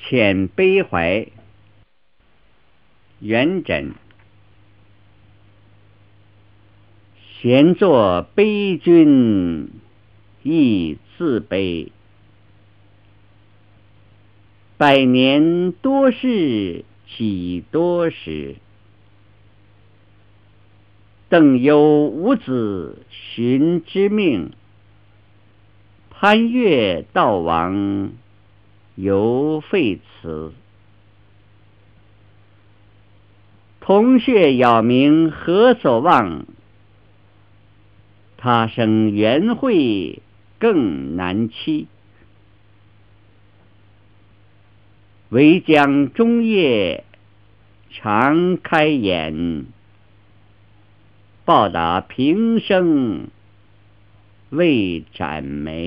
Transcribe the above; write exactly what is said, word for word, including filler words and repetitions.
遣悲怀。元稹。闲坐悲君亦自悲，百年多事几多时。邓幽无子寻之命，潘岳道亡犹废祠。铜雀杳冥何所望，他生缘会更难期。唯将终夜常开眼，报答平生未展眉。